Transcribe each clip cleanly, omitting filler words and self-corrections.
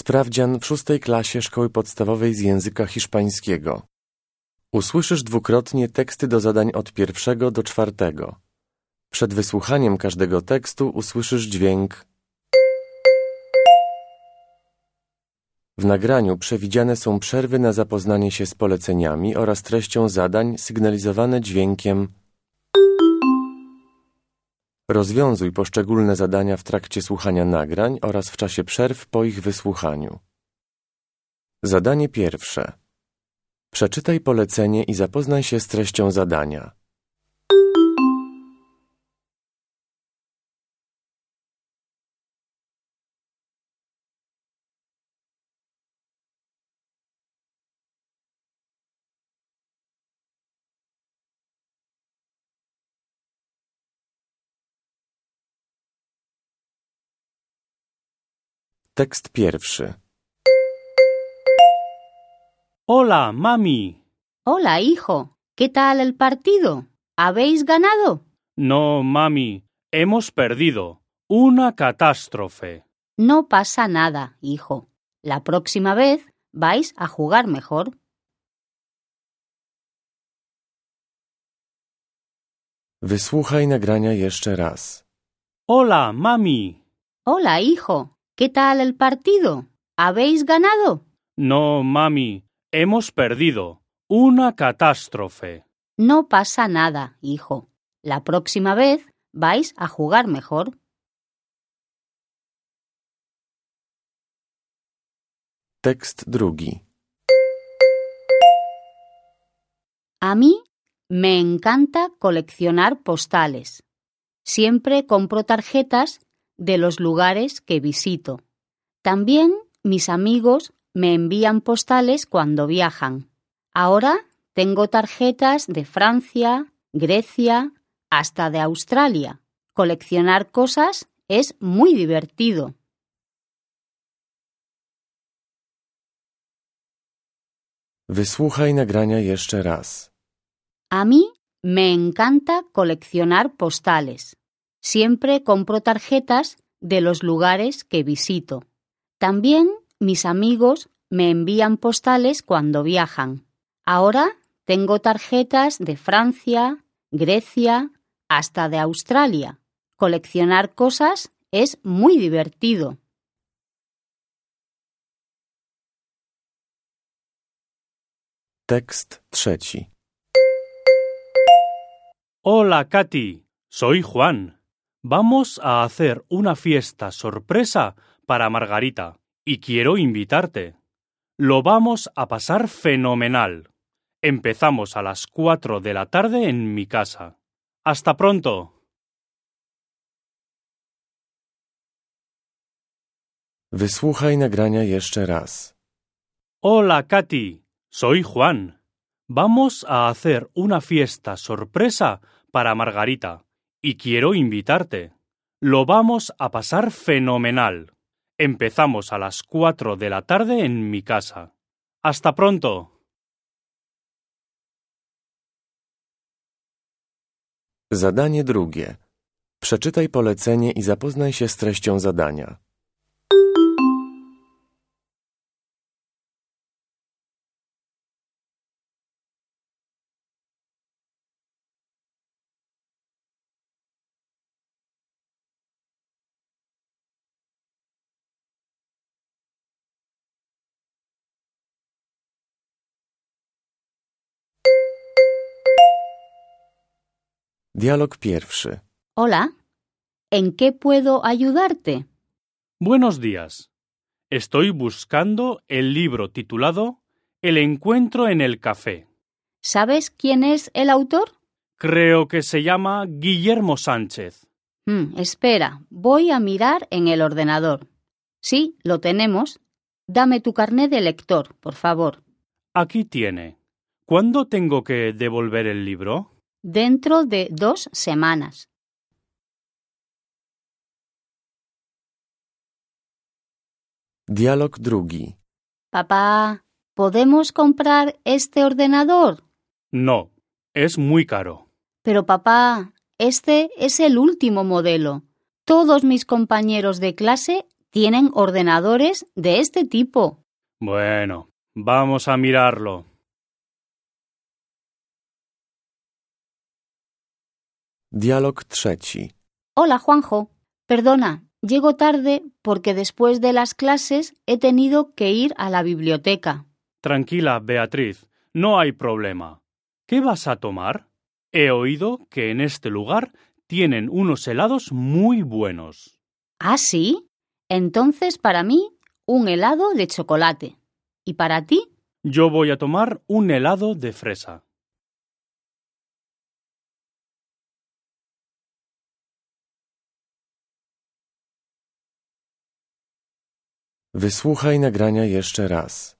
Sprawdzian w 6. klasie szkoły podstawowej z języka hiszpańskiego. Usłyszysz dwukrotnie teksty do zadań od 1 do 4. Przed wysłuchaniem każdego tekstu usłyszysz dźwięk. W nagraniu przewidziane są przerwy na zapoznanie się z poleceniami oraz treścią zadań sygnalizowane dźwiękiem. Rozwiązuj poszczególne zadania w trakcie słuchania nagrań oraz w czasie przerw po ich wysłuchaniu. Zadanie pierwsze. Przeczytaj polecenie i zapoznaj się z treścią zadania. Tekst pierwszy. Hola, mami. Hola, hijo. ¿Qué tal el partido? ¿Habéis ganado? No, mami. Hemos perdido. Una catástrofe. No pasa nada, hijo. La próxima vez vais a jugar mejor. Wysłuchaj nagrania jeszcze raz. Hola, mami. Hola, hijo. ¿Qué tal el partido? ¿Habéis ganado? No, mami. Hemos perdido. Una catástrofe. No pasa nada, hijo. La próxima vez vais a jugar mejor. Tekst drugi. A mí me encanta coleccionar postales. Siempre compro tarjetas de los lugares que visito. También mis amigos me envían postales cuando viajan. Ahora tengo tarjetas de Francia, Grecia, hasta de Australia. Coleccionar cosas es muy divertido. Wysłuchaj nagrania jeszcze raz. A mí me encanta coleccionar postales. Siempre compro tarjetas de los lugares que visito. También mis amigos me envían postales cuando viajan. Ahora tengo tarjetas de Francia, Grecia, hasta de Australia. Coleccionar cosas es muy divertido. Tekst trzeci. Hola, Katy. Soy Juan. Vamos a hacer una fiesta sorpresa para Margarita y quiero invitarte. Lo vamos a pasar fenomenal. Empezamos a las 4 de la tarde en mi casa. ¡Hasta pronto! Wysłuchaj nagrania jeszcze raz. Hola, Katy. Soy Juan. Vamos a hacer una fiesta sorpresa para Margarita y quiero invitarte. Lo vamos a pasar fenomenal. Empezamos a las 4 de la tarde en mi casa. ¡Hasta pronto! Zadanie drugie. Przeczytaj polecenie i zapoznaj się z treścią zadania. Dialog pierwszy. Hola, ¿en qué puedo ayudarte? Buenos días. Estoy buscando el libro titulado El encuentro en el café. ¿Sabes quién es el autor? Creo que se llama Guillermo Sánchez. Espera, voy a mirar en el ordenador. Sí, lo tenemos. Dame tu carné de lector, por favor. Aquí tiene. ¿Cuándo tengo que devolver el libro? Dentro de 2 semanas. Dialog drugi. Papá, ¿podemos comprar este ordenador? No, es muy caro. Pero papá, este es el último modelo. Todos mis compañeros de clase tienen ordenadores de este tipo. Bueno, vamos a mirarlo. Dialog trzeci. Hola, Juanjo. Perdona, llego tarde porque después de las clases he tenido que ir a la biblioteca. Tranquila, Beatriz, no hay problema. ¿Qué vas a tomar? He oído que en este lugar tienen unos helados muy buenos. ¿Ah, sí? Entonces, para mí, un helado de chocolate. ¿Y para ti? Yo voy a tomar un helado de fresa. Wysłuchaj nagrania jeszcze raz.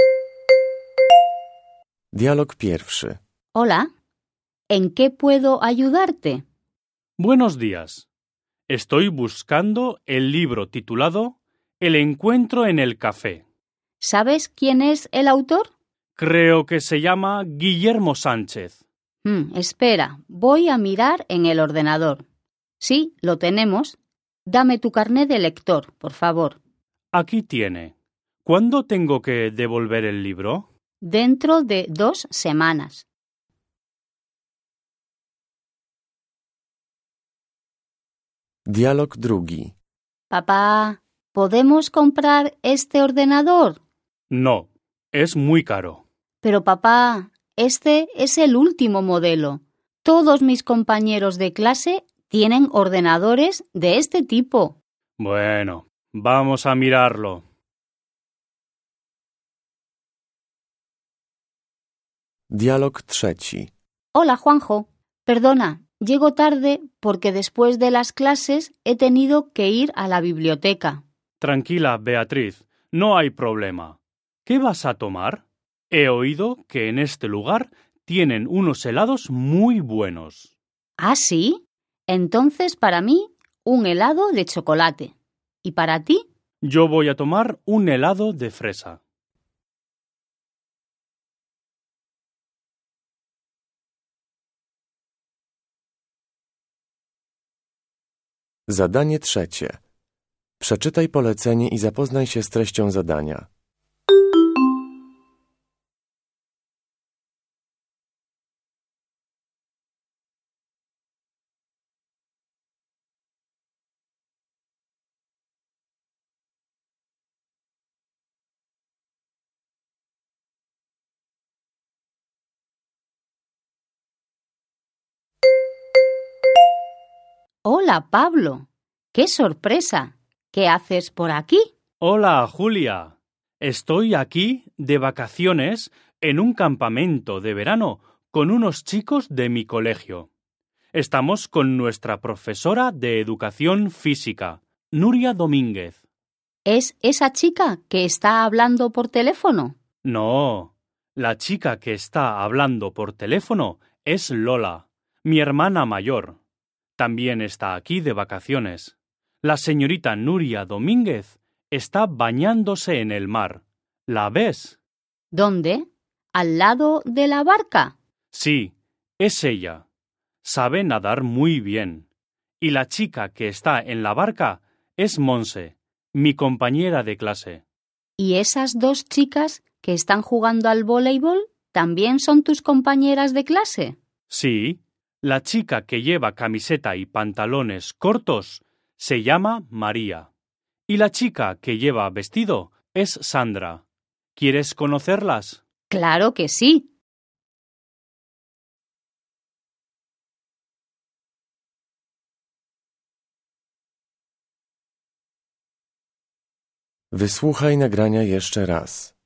Dialog pierwszy. Hola. ¿En qué puedo ayudarte? Buenos días. Estoy buscando el libro titulado El encuentro en el café. ¿Sabes quién es el autor? Creo que se llama Guillermo Sánchez. Espera, voy a mirar en el ordenador. Sí, lo tenemos. Dame tu carné de lector, por favor. Aquí tiene. ¿Cuándo tengo que devolver el libro? Dentro de 2 semanas. Dialog drugi. Papá, ¿podemos comprar este ordenador? No, es muy caro. Pero papá, este es el último modelo. Todos mis compañeros de clase tienen ordenadores de este tipo. Bueno, vamos a mirarlo. Dialog trzeci. Hola, Juanjo. Perdona, llego tarde porque después de las clases he tenido que ir a la biblioteca. Tranquila, Beatriz, no hay problema. ¿Qué vas a tomar? He oído que en este lugar tienen unos helados muy buenos. ¿Ah, sí? Entonces, para mí, un helado de chocolate. ¿Y para ti? Yo voy a tomar un helado de fresa. Zadanie trzecie. Przeczytaj polecenie i zapoznaj się z treścią zadania. Hola, Pablo. ¡Qué sorpresa! ¿Qué haces por aquí? Hola, Julia. Estoy aquí de vacaciones en un campamento de verano con unos chicos de mi colegio. Estamos con nuestra profesora de educación física, Nuria Domínguez. ¿Es esa chica que está hablando por teléfono? No, la chica que está hablando por teléfono es Lola, mi hermana mayor. También está aquí de vacaciones. La señorita Nuria Domínguez está bañándose en el mar. ¿La ves? ¿Dónde? ¿Al lado de la barca? Sí, es ella. Sabe nadar muy bien. Y la chica que está en la barca es Monse, mi compañera de clase. ¿Y esas 2 chicas que están jugando al voleibol también son tus compañeras de clase? Sí, la chica que lleva camiseta y pantalones cortos se llama María. Y la chica que lleva vestido es Sandra. ¿Quieres conocerlas? ¡Claro que sí! Wysłuchaj nagrania jeszcze raz.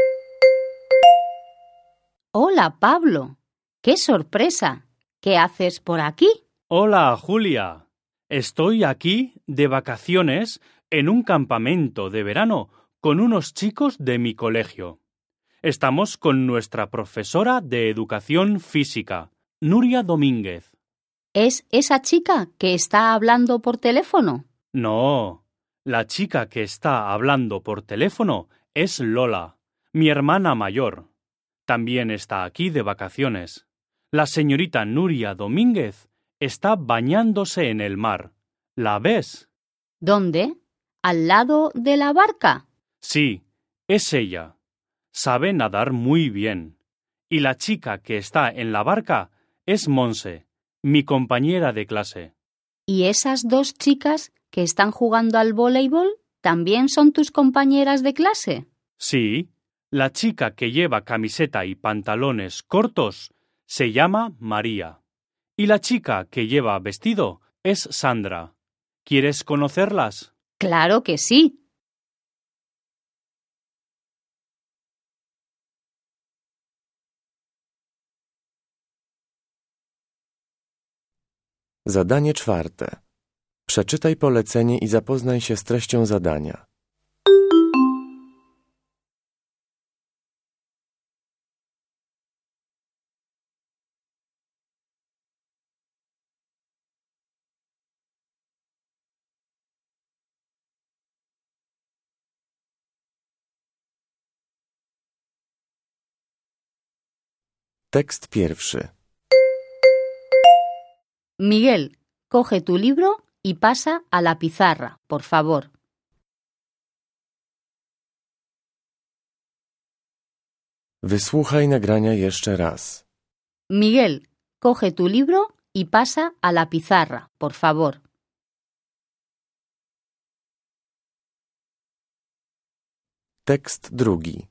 Hola, Pablo. ¡Qué sorpresa! ¿Qué haces por aquí? Hola, Julia. Estoy aquí de vacaciones en un campamento de verano con unos chicos de mi colegio. Estamos con nuestra profesora de educación física, Nuria Domínguez. ¿Es esa chica que está hablando por teléfono? No, la chica que está hablando por teléfono es Lola, mi hermana mayor. También está aquí de vacaciones. La señorita Nuria Domínguez está bañándose en el mar. ¿La ves? ¿Dónde? al lado de la barca? Sí, es ella. Sabe nadar muy bien. Y la chica que está en la barca es Monse, mi compañera de clase. ¿Y esas dos chicas que están jugando al voleibol también son tus compañeras de clase? Sí, la chica que lleva camiseta y pantalones cortos se llama María. Y la chica que lleva vestido es Sandra. ¿Quieres conocerlas? Claro que sí. Zadanie czwarte. Przeczytaj polecenie i zapoznaj się z treścią zadania. Tekst pierwszy. Miguel, coge tu libro y pasa a la pizarra, por favor. Wysłuchaj nagrania jeszcze raz. Miguel, coge tu libro y pasa a la pizarra, por favor. Tekst drugi.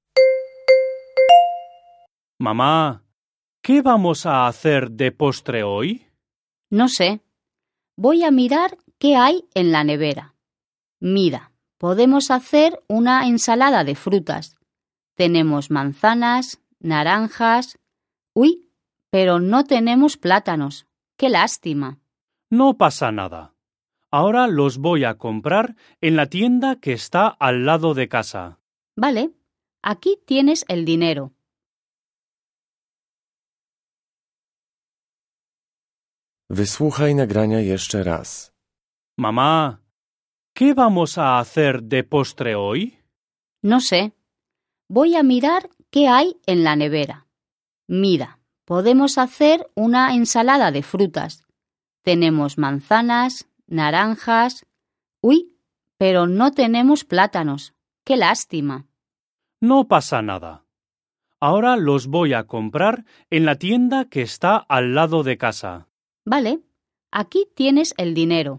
Mamá, ¿qué vamos a hacer de postre hoy? No sé. Voy a mirar qué hay en la nevera. Mira, podemos hacer una ensalada de frutas. Tenemos manzanas, naranjas... Uy, pero no tenemos plátanos. ¡Qué lástima! No pasa nada. Ahora los voy a comprar en la tienda que está al lado de casa. Vale, aquí tienes el dinero. Wysłuchaj nagrania jeszcze raz. Mamá, ¿qué vamos a hacer de postre hoy? No sé. Voy a mirar qué hay en la nevera. Mira, podemos hacer una ensalada de frutas. Tenemos manzanas, naranjas... Uy, pero no tenemos plátanos. ¡Qué lástima! No pasa nada. Ahora los voy a comprar en la tienda que está al lado de casa. Vale, aquí tienes el dinero.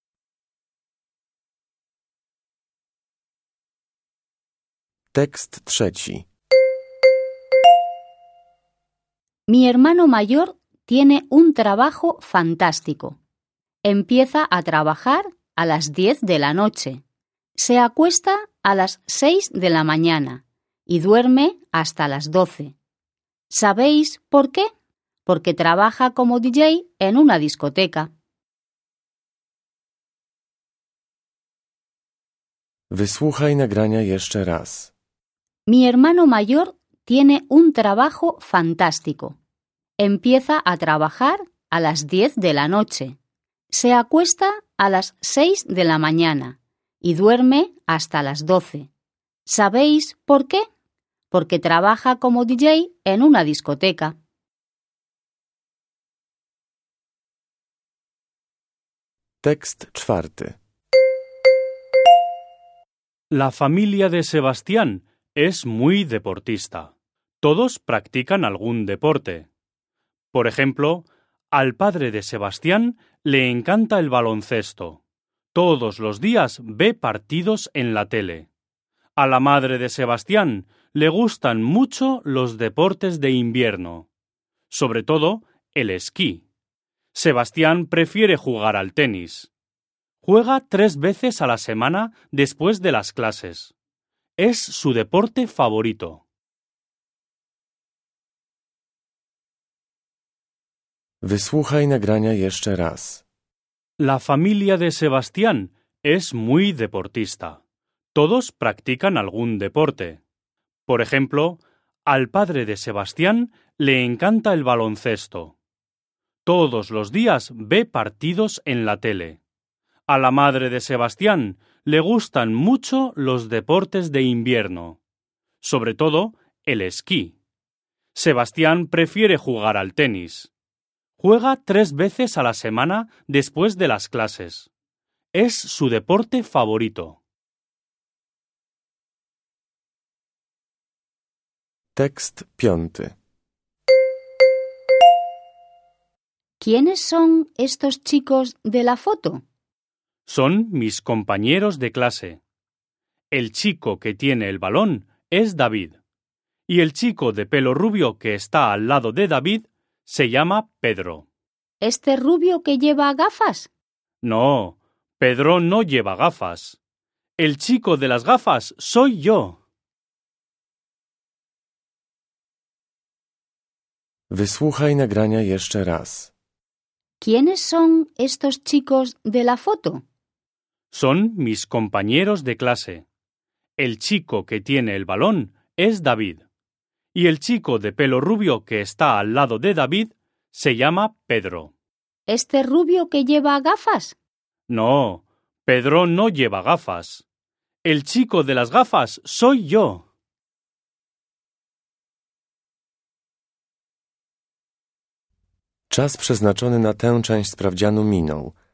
Tekst trzeci. Mi hermano mayor tiene un trabajo fantástico. Empieza a trabajar a las 10 de la noche. Se acuesta a las 6 de la mañana y duerme hasta las 12. ¿Sabéis por qué? Porque trabaja como DJ en una discoteca. Wysłuchaj nagrania jeszcze raz. Mi hermano mayor tiene un trabajo fantástico. Empieza a trabajar a las 10 de la noche. Se acuesta a las 6 de la mañana y duerme hasta las 12. ¿Sabéis por qué? Porque trabaja como DJ en una discoteca. Tekst czwarty. La familia de Sebastián es muy deportista. Todos practican algún deporte. Por ejemplo, al padre de Sebastián le encanta el baloncesto. Todos los días ve partidos en la tele. A la madre de Sebastián le gustan mucho los deportes de invierno, sobre todo el esquí. Sebastián prefiere jugar al tenis. Juega 3 veces a la semana después de las clases. Es su deporte favorito. Wysłuchaj nagrania jeszcze raz. La familia de Sebastián es muy deportista. Todos practican algún deporte. Por ejemplo, al padre de Sebastián le encanta el baloncesto. Todos los días ve partidos en la tele. A la madre de Sebastián le gustan mucho los deportes de invierno, sobre todo el esquí. Sebastián prefiere jugar al tenis. Juega 3 veces a la semana después de las clases. Es su deporte favorito. Tekst 5. ¿Quiénes son estos chicos de la foto? Son mis compañeros de clase. El chico que tiene el balón es David. Y el chico de pelo rubio que está al lado de David se llama Pedro. ¿Este rubio que lleva gafas? No, Pedro no lleva gafas. El chico de las gafas soy yo. Wysłuchaj nagrania jeszcze raz. ¿Quiénes son estos chicos de la foto? Son mis compañeros de clase. El chico que tiene el balón es David. Y el chico de pelo rubio que está al lado de David se llama Pedro. ¿Este rubio que lleva gafas? No, Pedro no lleva gafas. El chico de las gafas soy yo. Czas przeznaczony na tę część sprawdzianu minął.